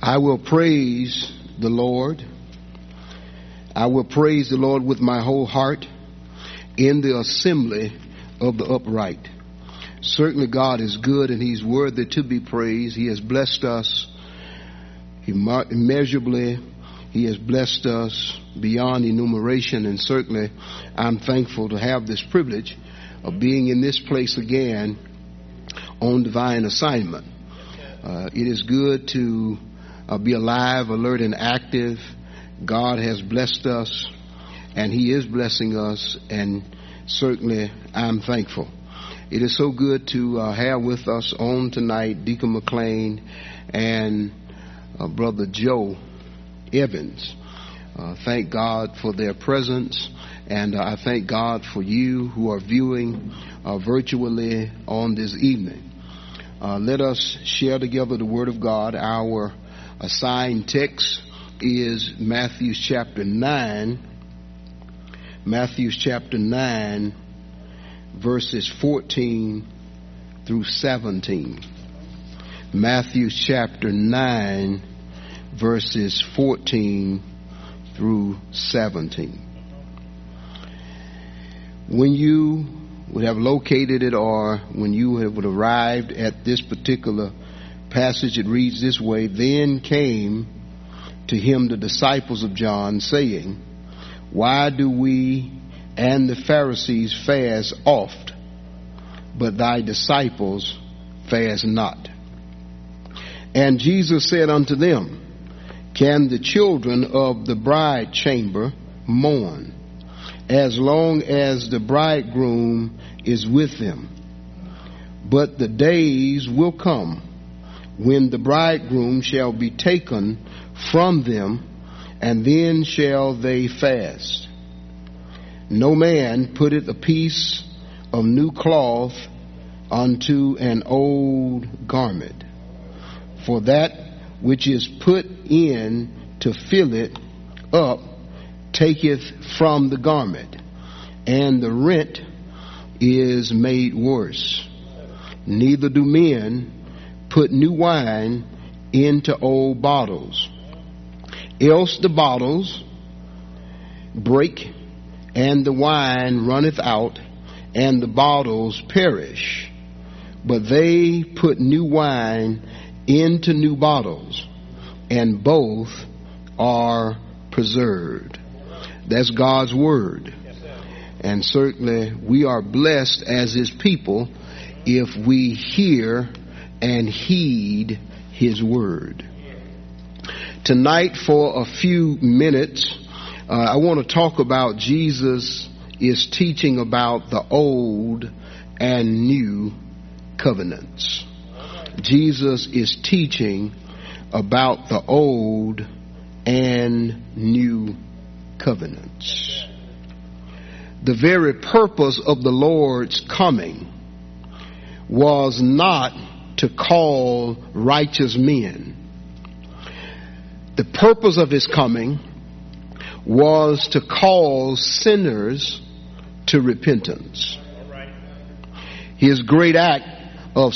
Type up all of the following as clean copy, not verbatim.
I will praise the Lord. I will praise the Lord with my whole heart in the assembly of the upright. Certainly God is good and He's worthy to be praised. He has blessed us immeasurably. He has blessed us beyond enumeration, and certainly I'm thankful to have this privilege of being in this place again on divine assignment. It is good to be alive, alert, and active. God has blessed us, and He is blessing us, and certainly I'm thankful. It is so good to have with us on tonight Deacon McLean and Brother Joe Evans. Thank God for their presence, and I thank God for you who are viewing virtually on this evening. Let us share together the Word of God. Our assigned text is Matthew chapter 9. Matthew chapter 9, verses 14 through 17. Matthew chapter 9, verses 14 through 17. When you would have located it, or when you would have arrived at this particular passage, it reads this way: Then came to him the disciples of John, saying, Why do we and the Pharisees fast oft, but thy disciples fast not? And Jesus said unto them, Can the children of the bride chamber mourn as long as the bridegroom is with them? But the days will come when the bridegroom shall be taken from them, and then shall they fast. No man putteth a piece of new cloth unto an old garment, for that which is put in to fill it up taketh from the garment, and the rent is made worse. Neither do men put new wine into old bottles, else the bottles break, and the wine runneth out, and the bottles perish. But they put new wine into new bottles, and both are preserved. That's God's word. And certainly we are blessed as His people if we hear and heed His word. Tonight, for a few minutes, I want to talk about Jesus is teaching about the old and new covenants. Jesus is teaching about the old and new covenants. The very purpose of the Lord's coming was not to call righteous men. The purpose of His coming was to call sinners to repentance. His great act of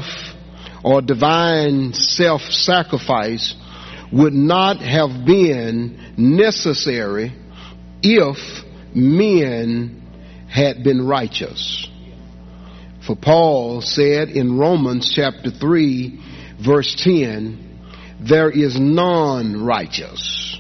divine self-sacrifice would not have been necessary if men had been righteous. For Paul said in Romans chapter 3, verse 10, there is none righteous,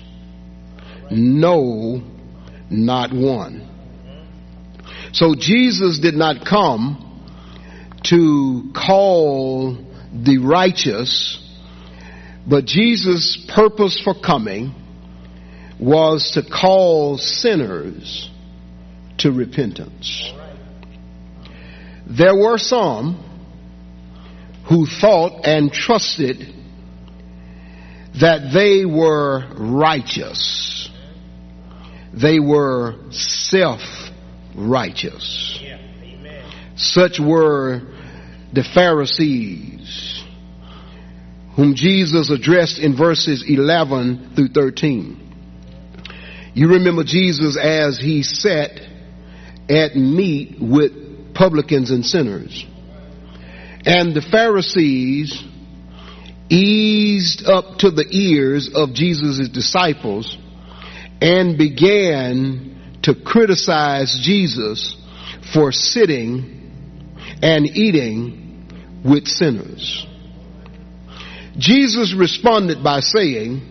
no, not one. So Jesus did not come to call the righteous, but Jesus' purpose for coming was to call sinners to repentance. There were some who thought and trusted that they were righteous. They were self-righteous. Such were the Pharisees, whom Jesus addressed in verses 11 through 13. You remember Jesus as He sat at meat with publicans and sinners. And the Pharisees, eased up to the ears of Jesus' disciples and began to criticize Jesus for sitting and eating with sinners. Jesus responded by saying,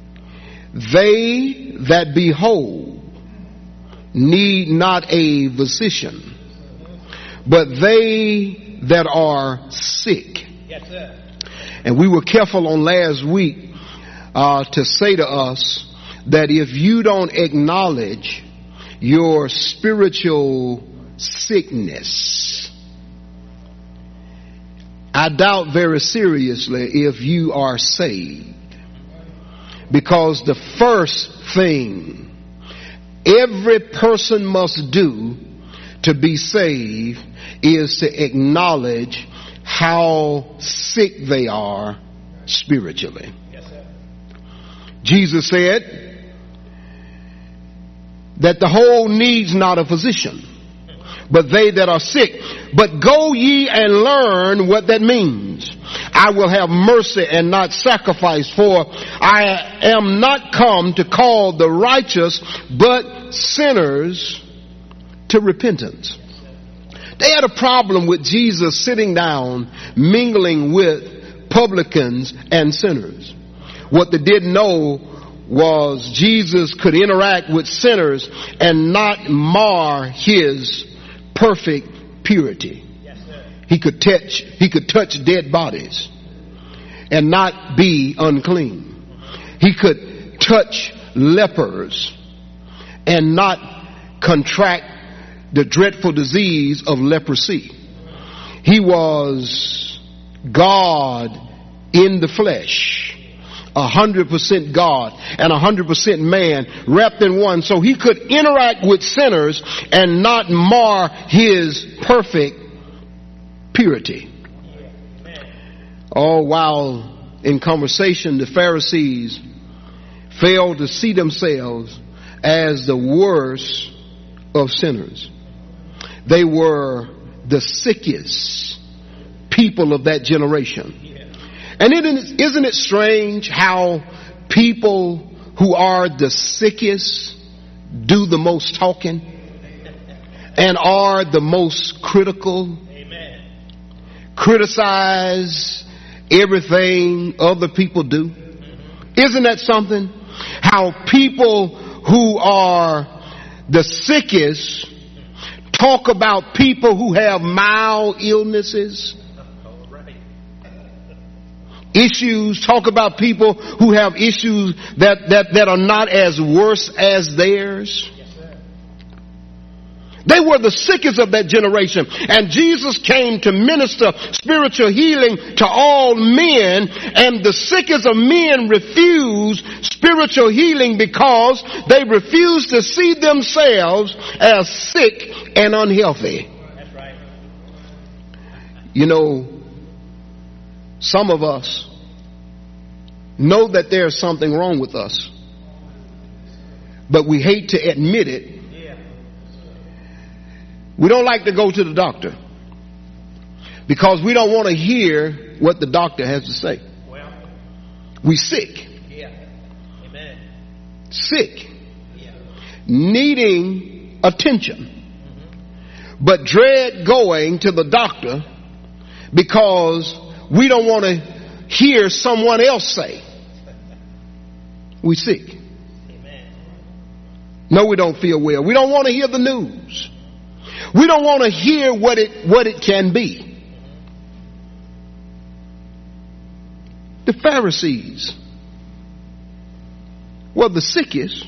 "They that be whole need not a physician, but they that are sick." Yes, sir. And we were careful on last week to say to us that if you don't acknowledge your spiritual sickness, I doubt very seriously if you are saved. Because the first thing every person must do to be saved is to acknowledge how sick they are spiritually. Yes, sir. Jesus said that the whole needs not a physician, but they that are sick. But go ye and learn what that means. I will have mercy and not sacrifice, for I am not come to call the righteous, but sinners to repentance. They had a problem with Jesus sitting down, mingling with publicans and sinners. What they didn't know was Jesus could interact with sinners and not mar his perfect purity. Yes, sir. He could touch dead bodies and not be unclean. He could touch lepers and not contract the dreadful disease of leprosy. He was God in the flesh, 100% God and 100% man wrapped in one, so he could interact with sinners and not mar his perfect purity. Oh, while in conversation, the Pharisees failed to see themselves as the worst of sinners. They were the sickest people of that generation. And isn't it strange how people who are the sickest do the most talking and are the most critical? Amen. Criticize everything other people do. Isn't that something? How people who are the sickest talk about people who have mild illnesses, issues, talk about people who have issues that are not as worse as theirs. They were the sickest of that generation. And Jesus came to minister spiritual healing to all men. And the sickest of men refused spiritual healing because they refused to see themselves as sick and unhealthy. That's right. You know, some of us know that there's something wrong with us, but we hate to admit it. We don't like to go to the doctor because we don't want to hear what the doctor has to say. Well, we sick. yeah. Amen. Sick. Yeah. Needing attention. But dread going to the doctor because we don't want to hear someone else say. We sick. Amen. No, we don't feel well. We don't want to hear the news. We don't want to hear what it can be. The Pharisees were the sickest,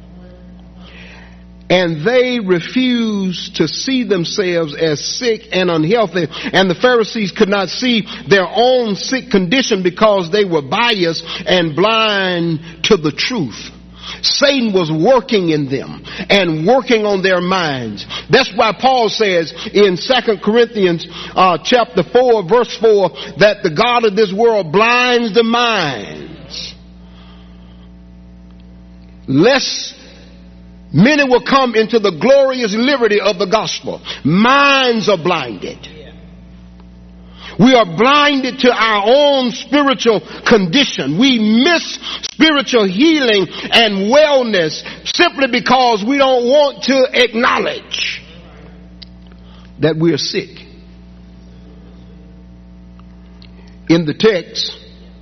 and they refused to see themselves as sick and unhealthy. And the Pharisees could not see their own sick condition because they were biased and blind to the truth. Satan was working in them and working on their minds. That's why Paul says in 2 Corinthians chapter 4 verse 4 that the God of this world blinds the minds, lest many will come into the glorious liberty of the gospel. Minds are blinded. We are blinded to our own spiritual condition. We miss spiritual healing and wellness simply because we don't want to acknowledge that we are sick. In the text,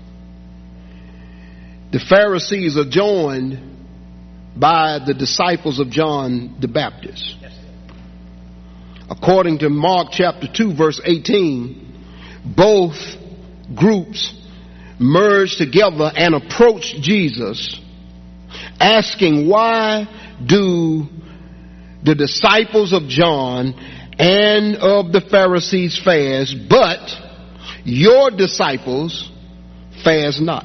the Pharisees are joined by the disciples of John the Baptist. According to Mark chapter 2 verse 18, both groups merged together and approached Jesus, asking, why do the disciples of John and of the Pharisees fast, but your disciples fast not?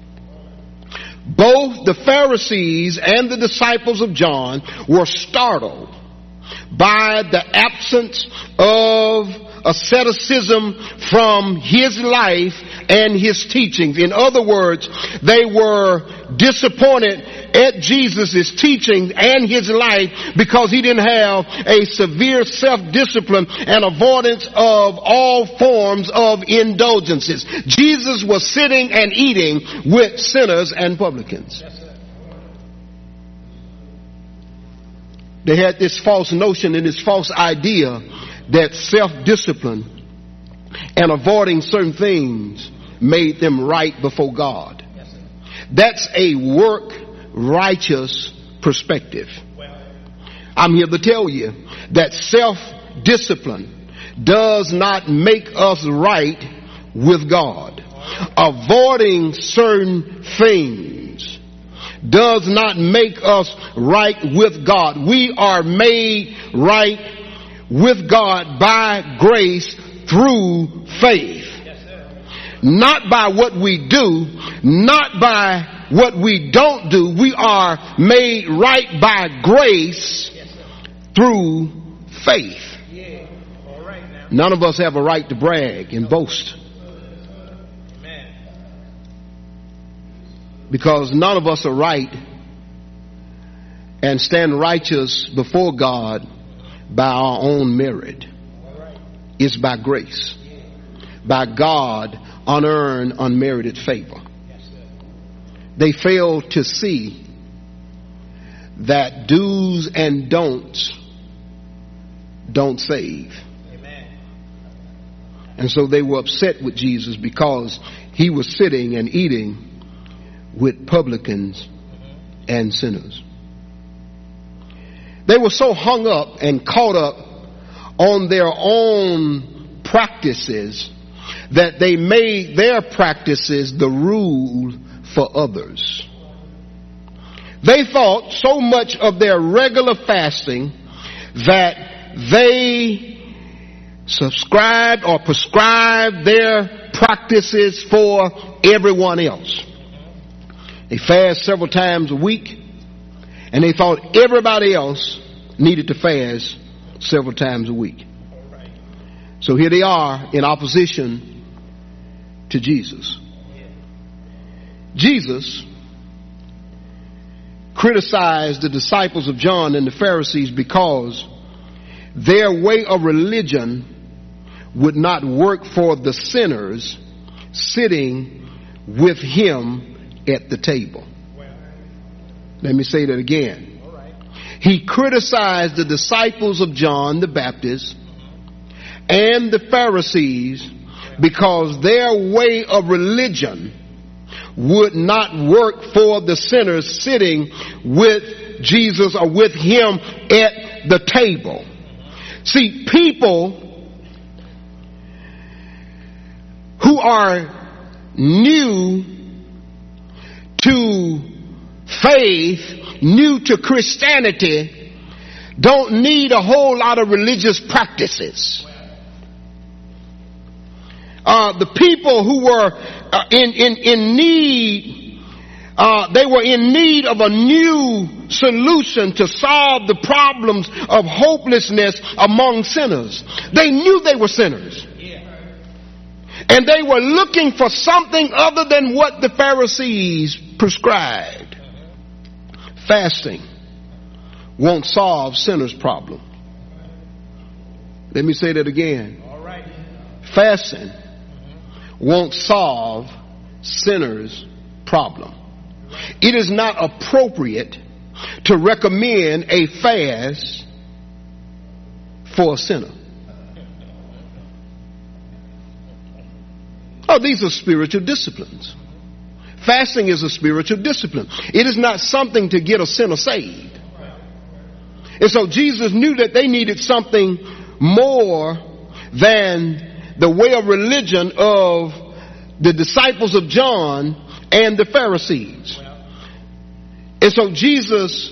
Both the Pharisees and the disciples of John were startled by the absence of asceticism from his life and his teachings. In other words, they were disappointed at Jesus' teaching and his life because he didn't have a severe self-discipline and avoidance of all forms of indulgences. Jesus was sitting and eating with sinners and publicans. They had this false notion and this false idea that self-discipline and avoiding certain things made them right before God. That's a work righteous perspective. I'm here to tell you that self-discipline does not make us right with God. Avoiding certain things does not make us right with God. We are made right with God by grace through faith. Not by what we do, not by what we don't do. We are made right by grace through faith. None of us have a right to brag and boast, because none of us are right and stand righteous before God by our own merit. It's by grace, by God, unearned, unmerited favor. They fail to see that do's and don'ts don't save. And so they were upset with Jesus because he was sitting and eating with publicans and sinners. They were so hung up and caught up on their own practices that they made their practices the rule for others. They thought so much of their regular fasting that they subscribed or prescribed their practices for everyone else. They fast several times a week, and they thought everybody else needed to fast several times a week. So here they are in opposition to Jesus. Jesus criticized the disciples of John and the Pharisees because their way of religion would not work for the sinners sitting with him at the table. Let me say that again. He criticized the disciples of John the Baptist and the Pharisees because their way of religion would not work for the sinners sitting with Jesus or with him at the table. See, people who are new to faith, new to Christianity, don't need a whole lot of religious practices. The people who were in need, they were in need of a new solution to solve the problems of hopelessness among sinners. They knew they were sinners. And they were looking for something other than what the Pharisees prescribed. Fasting won't solve sinners' problem. Let me say that again. Fasting won't solve sinners' problem. It is not appropriate to recommend a fast for a sinner. Oh, these are spiritual disciplines. Fasting is a spiritual discipline. It is not something to get a sinner saved. And so Jesus knew that they needed something more than the way of religion of the disciples of John and the Pharisees. And so Jesus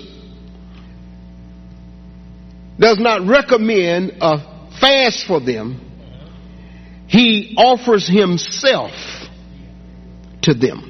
does not recommend a fast for them. He offers himself to them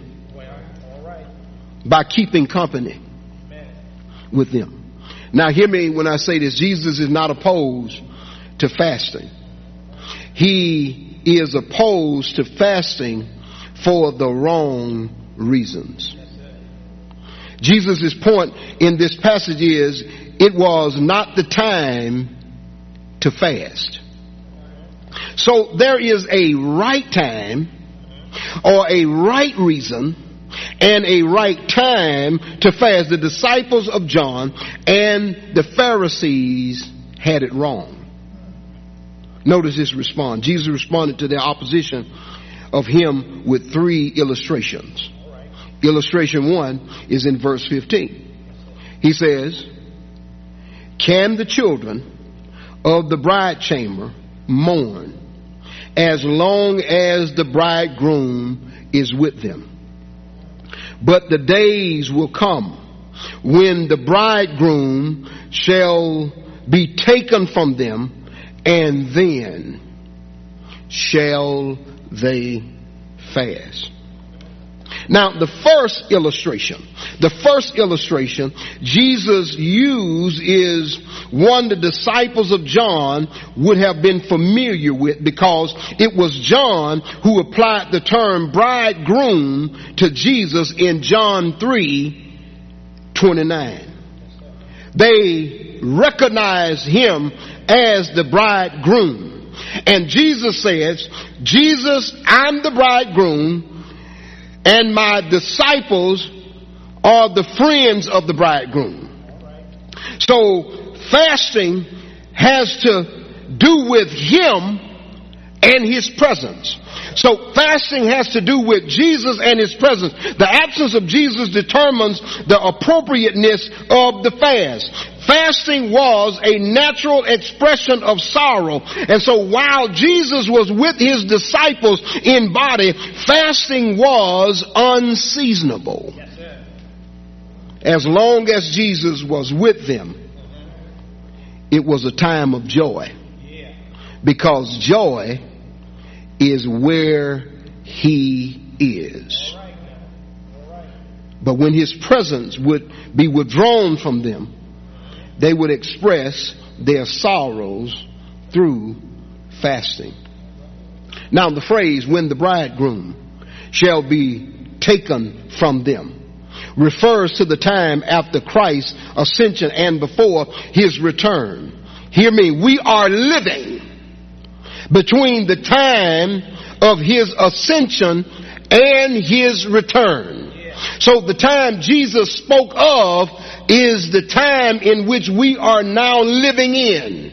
by keeping company with them. Now hear me when I say this. Jesus is not opposed to fasting. He is opposed to fasting for the wrong reasons. Jesus' point in this passage is it was not the time to fast. So there is a right time or a right reason and a right time to fast. The disciples of John and the Pharisees had it wrong. Notice his response. Jesus responded to their opposition of him with 3 illustrations. Illustration 1 is in verse 15. He says, "Can the children of the bride chamber mourn as long as the bridegroom is with them? But the days will come when the bridegroom shall be taken from them, and then shall they fast." Now, the first illustration Jesus used is one the disciples of John would have been familiar with, because it was John who applied the term bridegroom to Jesus in John 3:29. They recognized him as the bridegroom. And Jesus says, "Jesus, I'm the bridegroom, and my disciples are the friends of the bridegroom." So fasting has to do with him and his presence. So fasting has to do with Jesus and his presence. The absence of Jesus determines the appropriateness of the fast. Fasting was a natural expression of sorrow. And so while Jesus was with his disciples in body, fasting was unseasonable. As long as Jesus was with them, it was a time of joy. Because joy is where he is. But when his presence would be withdrawn from them, they would express their sorrows through fasting. Now the phrase, "when the bridegroom shall be taken from them," refers to the time after Christ's ascension and before his return. Hear me, we are living between the time of his ascension and his return. So the time Jesus spoke of is the time in which we are now living in.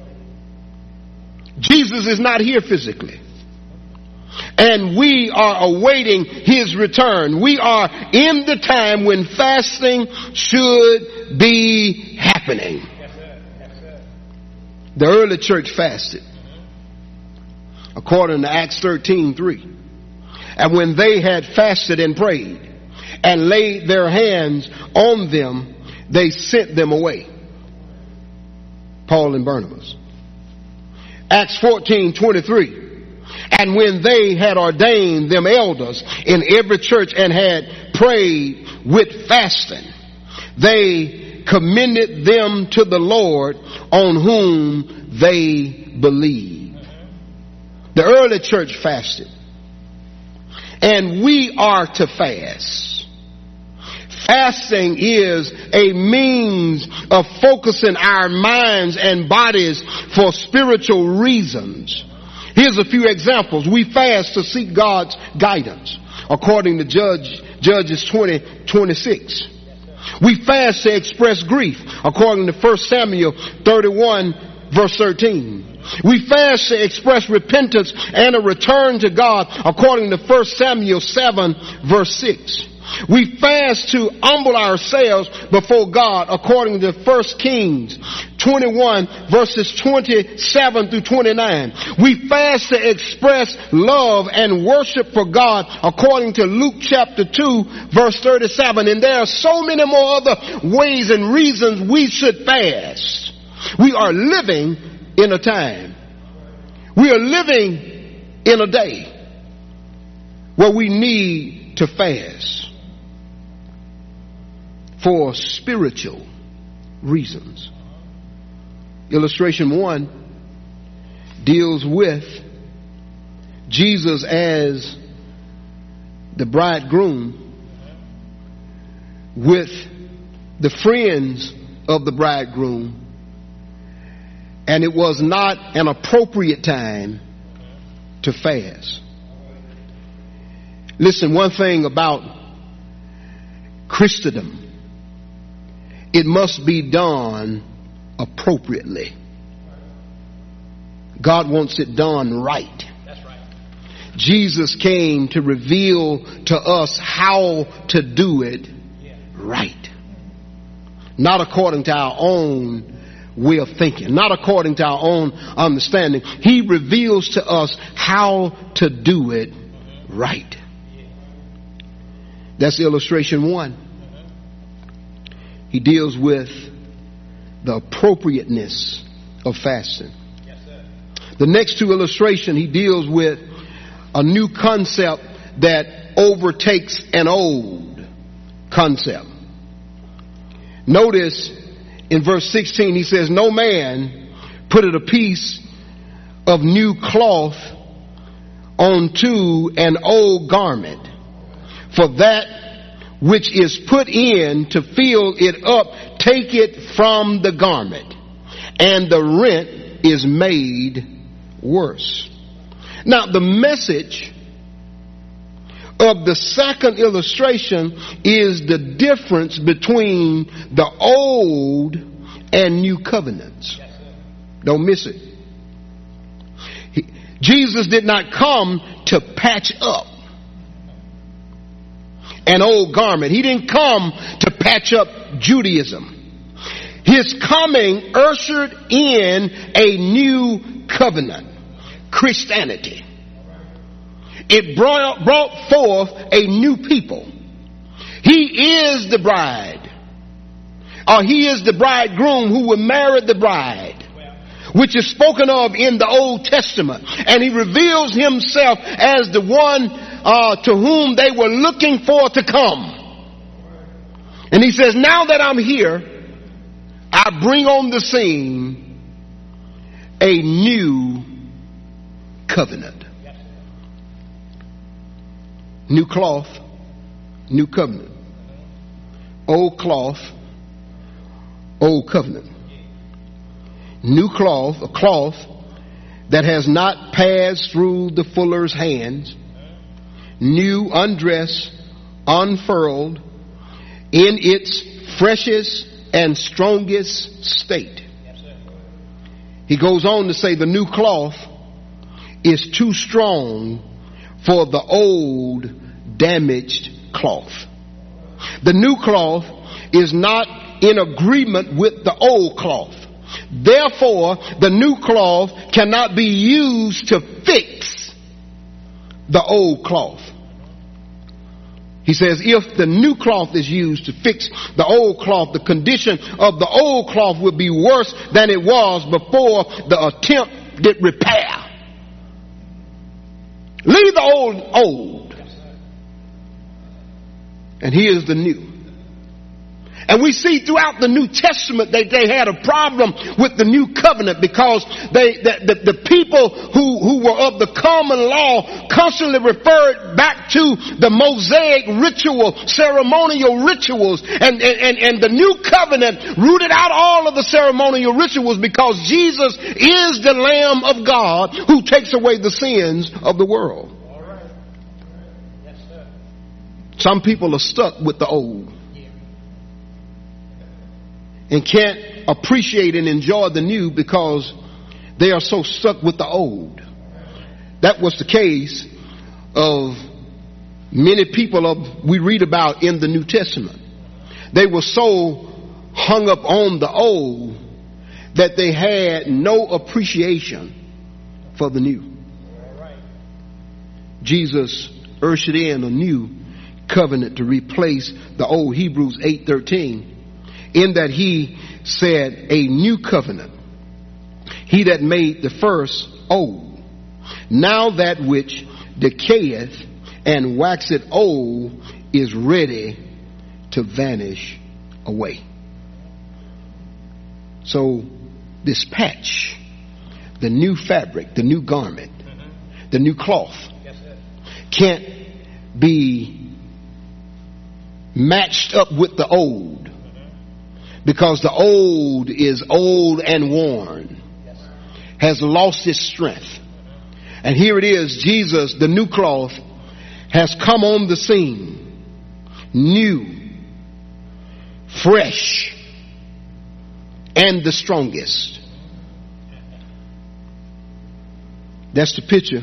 Jesus is not here physically, and we are awaiting his return. We are in the time when fasting should be happening. The early church fasted according to Acts 13:3. And when they had fasted and prayed and laid their hands on them, they sent them away. Paul and Barnabas. Acts 14:23. And when they had ordained them elders in every church and had prayed with fasting, they commended them to the Lord on whom they believed. The early church fasted, and we are to fast. Fasting is a means of focusing our minds and bodies for spiritual reasons. Hear Here's a few examples. We fast to seek God's guidance, according to Judges 20:26. We fast to express grief, according to 1 Samuel 31, verse 13. We fast to express repentance and a return to God, according to 1 Samuel 7, verse 6. We fast to humble ourselves before God, according to 1 Kings 21, verses 27 through 29. We fast to express love and worship for God, according to Luke chapter 2, verse 37. And there are so many more other ways and reasons we should fast. We are living in a time. We are living in a day where we need to fast for spiritual reasons. Illustration 1 deals with Jesus as the bridegroom with the friends of the bridegroom, and it was not an appropriate time to fast. Listen, one thing about Christendom, it must be done appropriately. God wants it done right. That's right. Jesus came to reveal to us how to do it right. Not according to our own way of thinking, not according to our own understanding. He reveals to us how to do it right. That's illustration 1. He deals with the appropriateness of fasting. Yes, sir. The next 2 illustrations, he deals with a new concept that overtakes an old concept. Notice in verse 16, he says, no man putteth a piece of new cloth onto an old garment, for that which is put in to fill it up, take it from the garment, and the rent is made worse. Now, the message of the second illustration is the difference between the old and new covenants. Don't miss it. Jesus did not come to patch up an old garment. He didn't come to patch up Judaism. His coming ushered in a new covenant, Christianity. It brought forth a new people. He is the bride, or he is the bridegroom who will marry the bride, which is spoken of in the Old Testament. And he reveals himself as the one to whom they were looking for to come. And he says, now that I'm here, I bring on the scene a new covenant. New cloth, new covenant. Old cloth, old covenant. New cloth, a cloth that has not passed through the fuller's hands. New, undressed, unfurled, in its freshest and strongest state. He goes on to say the new cloth is too strong for the old damaged cloth. The new cloth is not in agreement with the old cloth. Therefore, the new cloth cannot be used to fix the old cloth. He says if the new cloth is used to fix the old cloth, the condition of the old cloth will be worse than it was before the attempt at repair. Leave the old. And here's the new. And we see throughout the New Testament that they had a problem with the new covenant because the people who were of the common law constantly referred back to the Mosaic ritual, ceremonial rituals. And the new covenant rooted out all of the ceremonial rituals because Jesus is the Lamb of God who takes away the sins of the world. All right. Yes, sir. Some people are stuck with the old and can't appreciate and enjoy the new because they are so stuck with the old. That was the case of many people we read about in the New Testament. They were so hung up on the old that they had no appreciation for the new. Jesus ushered in a new covenant to replace the old. Hebrews 8:13. In that he said, a new covenant, he that made the first old. Now that which decayeth and waxeth old is ready to vanish away. So this patch, the new fabric, the new garment, the new cloth, can't be matched up with the old. Because the old is old and worn, has lost its strength. And here it is, Jesus, the new cloth, has come on the scene. New, fresh, and the strongest. That's the picture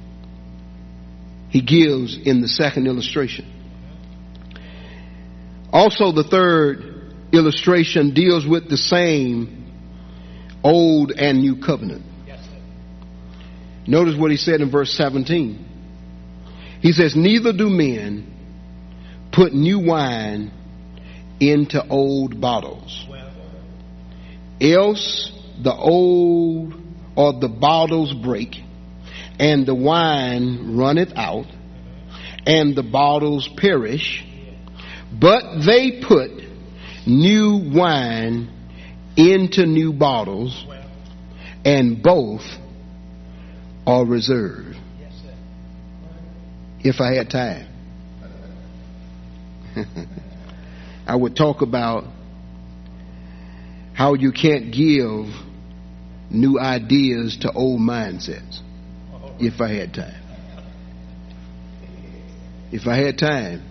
he gives in the second illustration. Also, the third illustration deals with the same old and new covenant. Yes, sir. Notice what he said in verse 17. He says, neither do men put new wine into old bottles. Else the old or the bottles break, and the wine runneth out, and the bottles perish. But they put new wine into new bottles, and both are reserved. Yes, sir. If I had time, I would talk about how you can't give new ideas to old mindsets. If I had time. If I had time,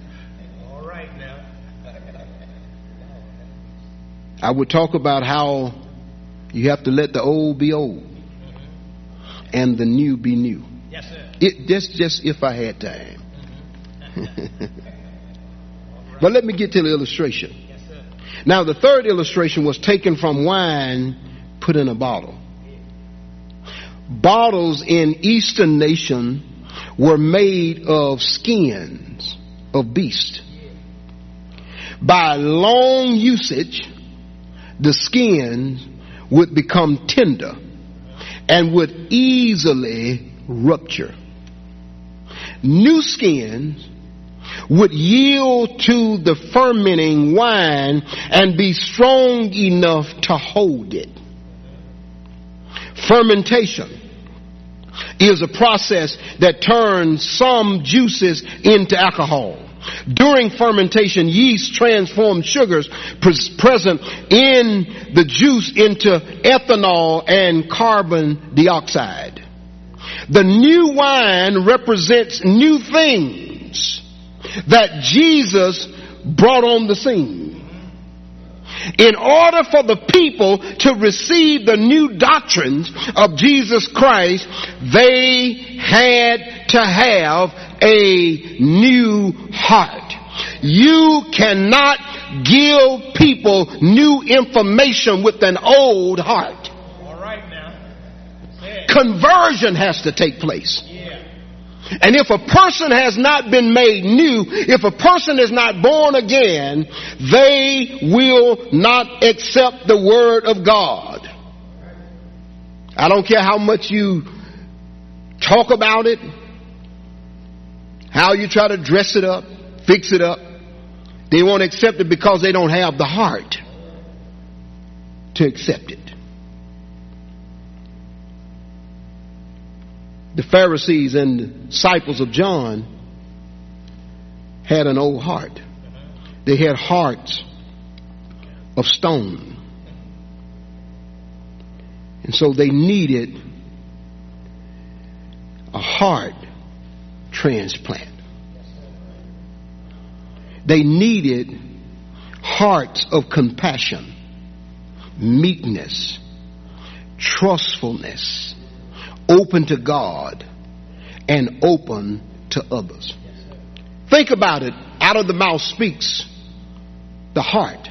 I would talk about how you have to let the old be old and the new be new. Yes, sir. Just if I had time. But let me get to the illustration. Yes, sir. Now, the third illustration was taken from wine put in a bottle. Bottles in Eastern nation were made of skins of beasts. By long usage, the skins would become tender and would easily rupture. New skins would yield to the fermenting wine and be strong enough to hold it. Fermentation is a process that turns some juices into alcohol. During fermentation, yeast transforms sugars present in the juice into ethanol and carbon dioxide. The new wine represents new things that Jesus brought on the scene. In order for the people to receive the new doctrines of Jesus Christ, they had to have a new heart. You cannot give people new information with an old heart. All right now. Conversion has to take place. And if a person has not been made new, if a person is not born again, they will not accept the word of God. I don't care how much you talk about it, how you try to dress it up, fix it up. They won't accept it because they don't have the heart to accept it. The Pharisees and the disciples of John had an old heart. They had hearts of stone. And so they needed a heart transplant. They needed hearts of compassion, meekness, trustfulness, open to God and open to others. Think about it. Out of the mouth speaks the heart.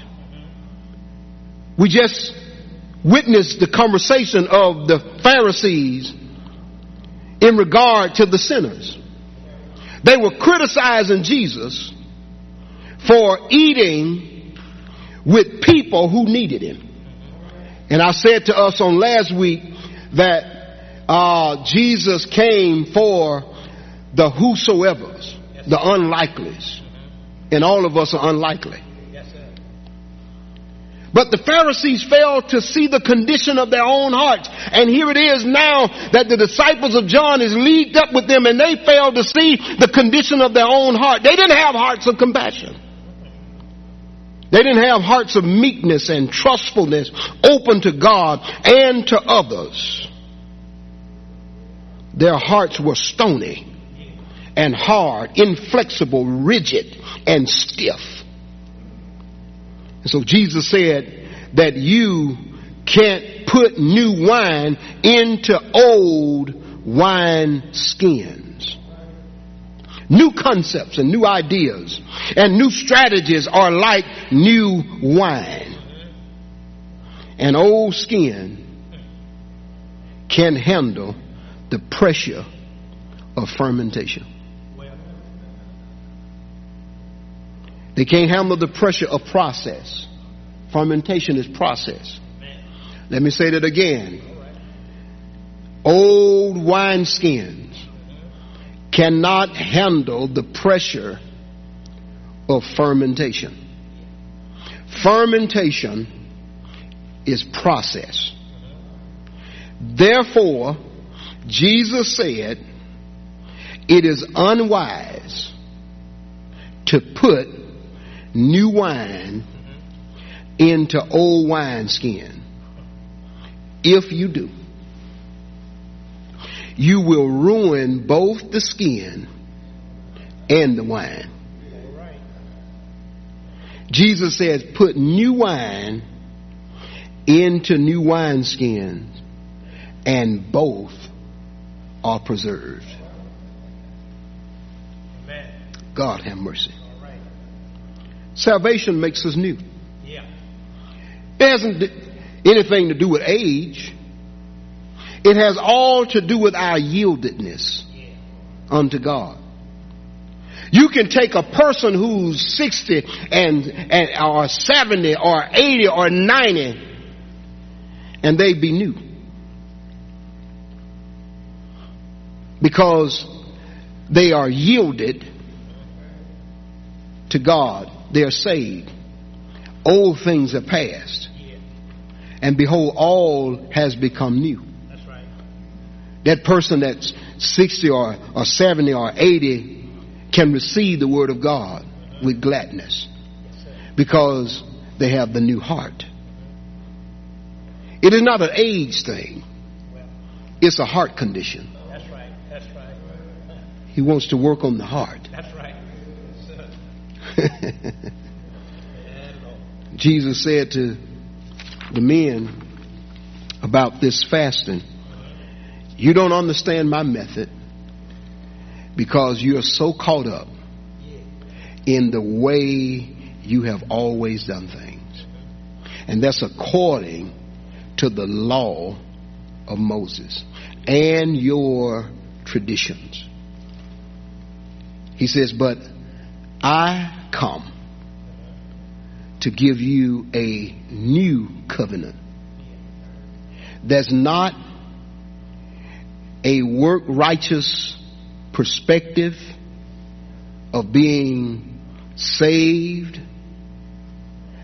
We just witnessed the conversation of the Pharisees in regard to the sinners. They were criticizing Jesus for eating with people who needed him. And I said to us on last week that Jesus came for the whosoever's, the unlikelies. And all of us are unlikely. But the Pharisees failed to see the condition of their own hearts. And here it is now that the disciples of John is leagued up with them, and they failed to see the condition of their own heart. They didn't have hearts of compassion. They didn't have hearts of meekness and trustfulness, open to God and to others. Their hearts were stony and hard, inflexible, rigid, and stiff. And so Jesus said that you can't put new wine into old wine skins. New concepts and new ideas and new strategies are like new wine. An old skin can handle the pressure of fermentation. They can't handle the pressure of process. Fermentation is process. Let me say that again. Old wineskins cannot handle the pressure of fermentation. Fermentation is process. Therefore, Jesus said, it is unwise to put new wine into old wineskin. If you do, you will ruin both the skin and the wine. Jesus says, put new wine into new wineskins, and both are preserved. God have mercy. Salvation makes us new. It hasn't anything to do with age. It has all to do with our yieldedness unto God. You can take a person who's 60 or 70 or 80 or 90 and they be new. Because they are yielded to God. They are saved. Old things are past. And behold, all has become new. That's right. That person that's 60 or 70 or 80 can receive the word of God with gladness. Because they have the new heart. It is not an age thing. It's a heart condition. That's right. That's right. He wants to work on the heart. That's right. Jesus said to the men about this fasting, you don't understand my method because you're so caught up in the way you have always done things. And that's according to the law of Moses and your traditions. He says, but I come to give you a new covenant that's not a work righteous perspective of being saved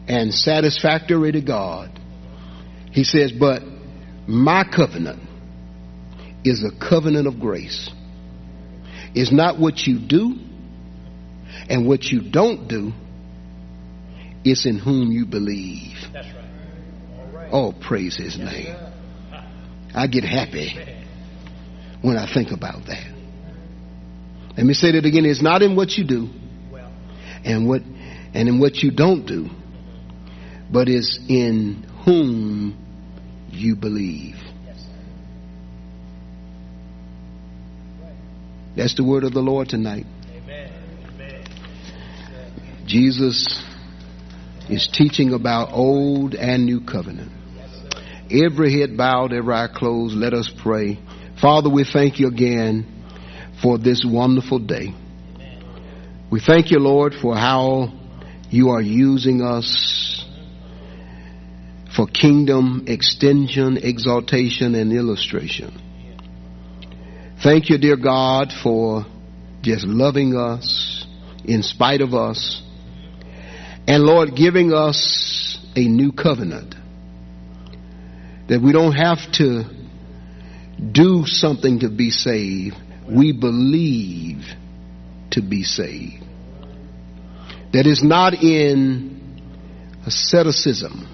and satisfactory to God. He says, but my covenant is a covenant of grace. It's not what you do and what you don't do. It's in whom you believe. That's right. All right. Oh, praise his name. I get happy when I think about that. Let me say that again. It's not in what you do and in what you don't do, but it's in whom you believe. That's the word of the Lord tonight. Amen. Jesus is teaching about old and new covenant. Every head bowed, every eye closed. Let us pray. Father, we thank you again for this wonderful day. We thank you, Lord, for how you are using us for kingdom extension, exaltation, and illustration. Thank you, dear God, for just loving us in spite of us. And Lord, giving us a new covenant. That we don't have to do something to be saved. We believe to be saved. That is not in asceticism.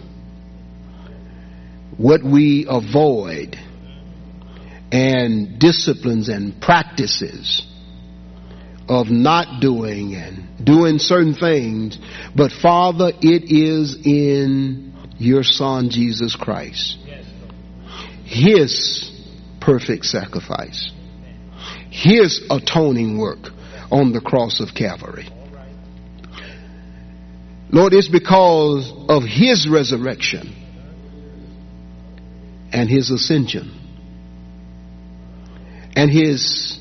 What we avoid and disciplines and practices of not doing and doing certain things. But Father, it is in your Son, Jesus Christ. His perfect sacrifice. His atoning work on the cross of Calvary. Lord, it's because of his resurrection and his ascension and his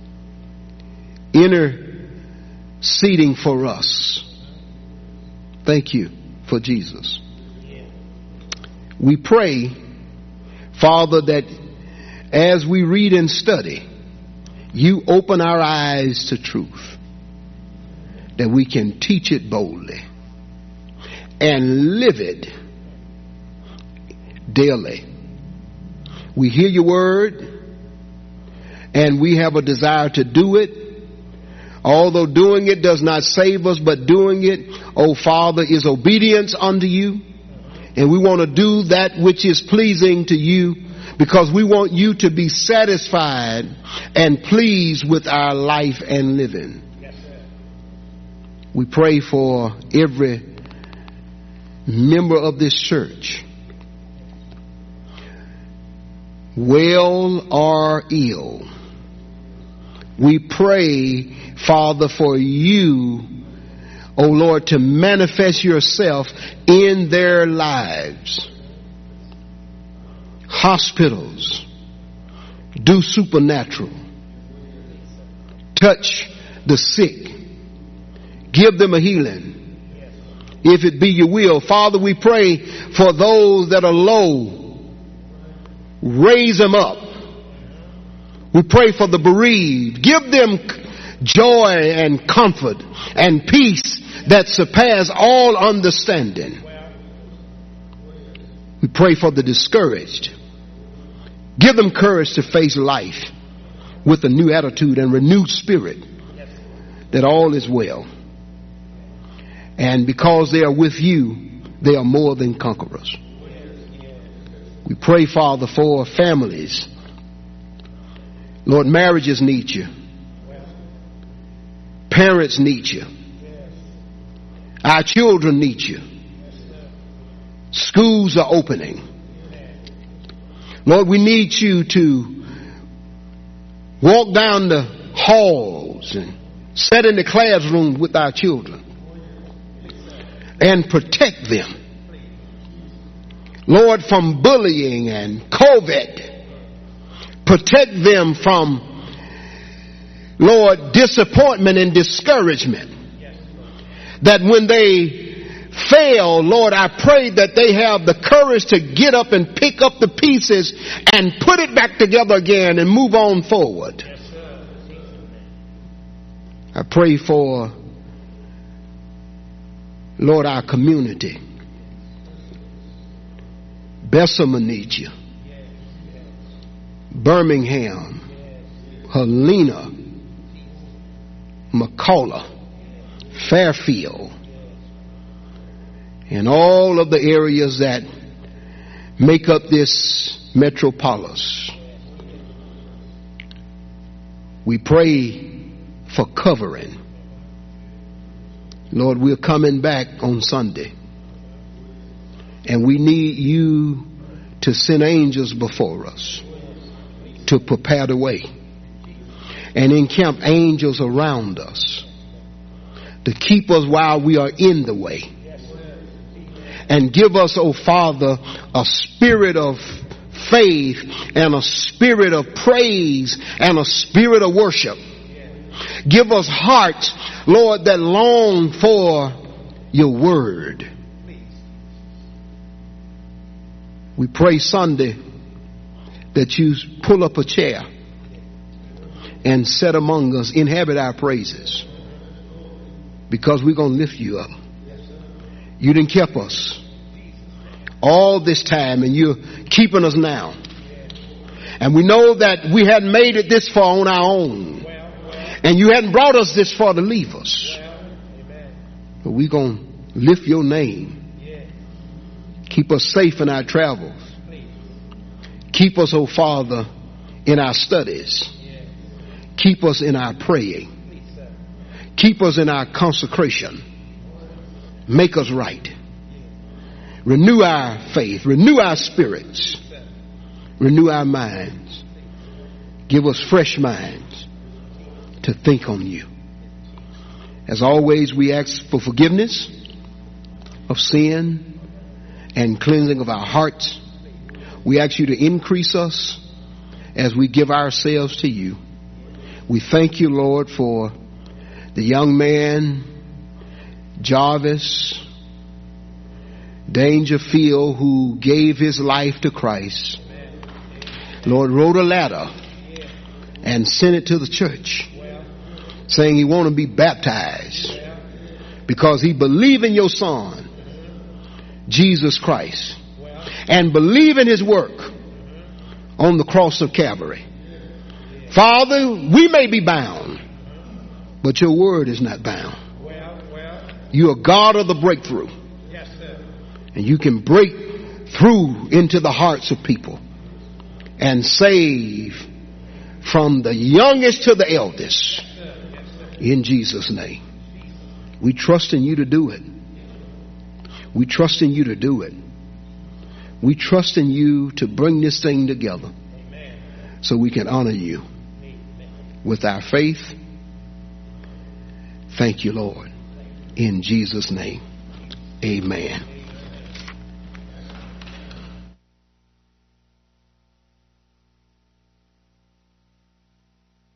interceding for us. Thank you for Jesus. We pray, Father, that as we read and study, you open our eyes to truth, that we can teach it boldly and live it daily. We hear your word and we have a desire to do it. Although doing it does not save us, but doing it, oh Father, is obedience unto you. And we want to do that which is pleasing to you, because we want you to be satisfied and pleased with our life and living. We pray for every member of this church, well or ill. We pray, Father, for you, oh Lord, to manifest yourself in their lives. Hospitals, do supernatural. Touch the sick. Give them a healing, if it be your will. Father, we pray for those that are low. Raise them up. We pray for the bereaved. Give them joy and comfort and peace that surpass all understanding. We pray for the discouraged. Give them courage to face life with a new attitude and renewed spirit, that all is well. And because they are with you, they are more than conquerors. We pray, Father, for families. Lord, marriages need you. Parents need you. Our children need you. Schools are opening. Lord, we need you to walk down the halls and sit in the classroom with our children and protect them, Lord, from bullying and COVID. Protect them from, Lord, disappointment and discouragement. That when they fail, Lord, I pray that they have the courage to get up and pick up the pieces and put it back together again and move on forward. I pray for, Lord, our community. Bessemer needs you. Birmingham, Helena, McCullough, Fairfield, and all of the areas that make up this metropolis. We pray for covering. Lord, we're coming back on Sunday, and we need you to send angels before us to prepare the way and encamp angels around us to keep us while we are in the way. And give us, oh Father, a spirit of faith and a spirit of praise and a spirit of worship. Give us hearts, Lord, that long for your word. We pray Sunday that you pull up a chair and set among us, inhabit our praises, because we're going to lift you up. You didn't keep us all this time, and you're keeping us now. And we know that we hadn't made it this far on our own, and you hadn't brought us this far to leave us. But we're going to lift your name. Keep us safe in our travels. Keep us, oh Father, in our studies. Keep us in our praying. Keep us in our consecration. Make us right. Renew our faith. Renew our spirits. Renew our minds. Give us fresh minds to think on you. As always, we ask for forgiveness of sin and cleansing of our hearts. We ask you to increase us as we give ourselves to you. We thank you, Lord, for the young man, Jarvis Dangerfield, who gave his life to Christ. Lord, wrote a letter and sent it to the church saying he want to be baptized because he believed in your son, Jesus Christ, and believe in his work on the cross of Calvary. Father, we may be bound, but your word is not bound. You are God of the breakthrough. And you can break through into the hearts of people and save from the youngest to the eldest. In Jesus' name. We trust in you to do it. We trust in you to do it. We trust in you to bring this thing together so we can honor you with our faith. Thank you, Lord. In Jesus' name. Amen.